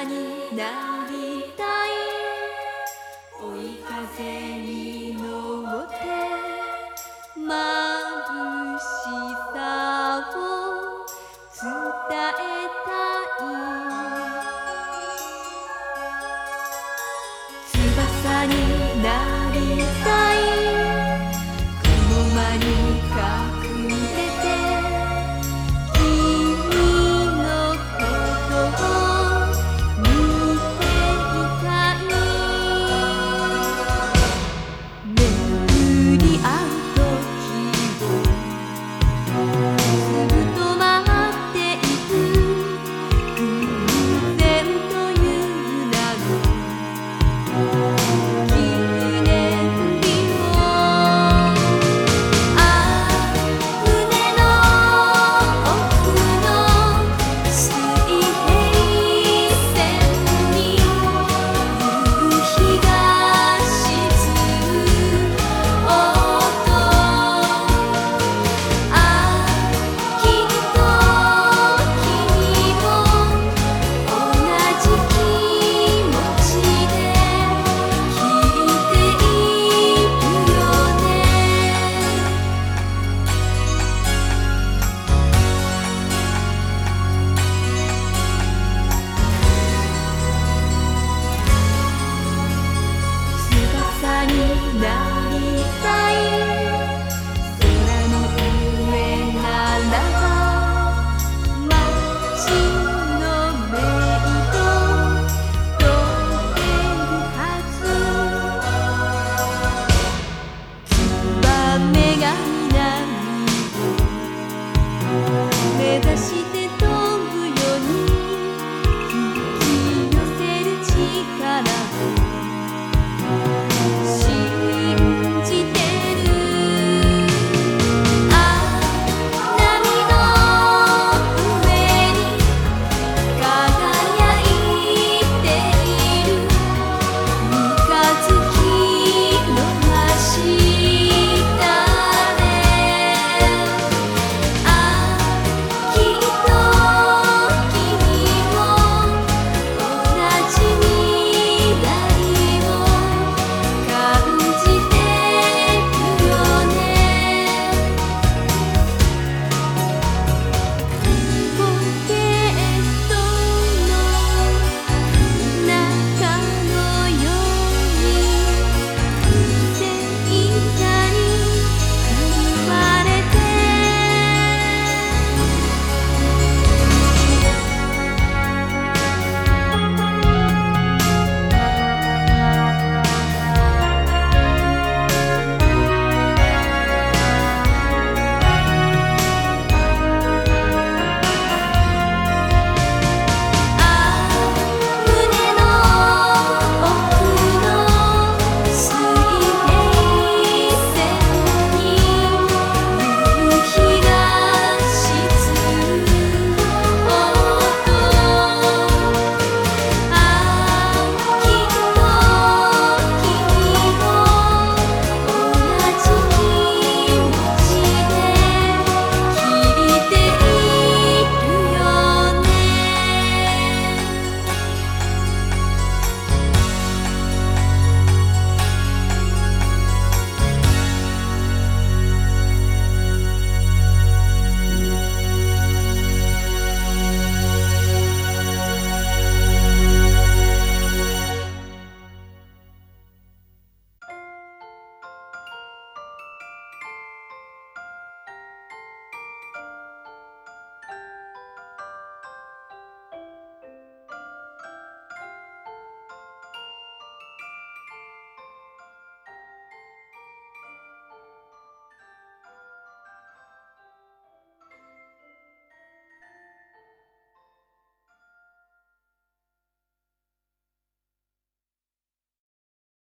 になりたい」「追い風に乗って眩しさを伝えたい」「翼になりたい」「雲間に隠れて」「君のことを見ていたい」「巡り合う時をすぐと待っていく」「偶然という名の記念日を」「ああ胸の奥の水平線に夕日が沈む音」「ああきっと君も同じ気持ちで聞いているよね」「翼にな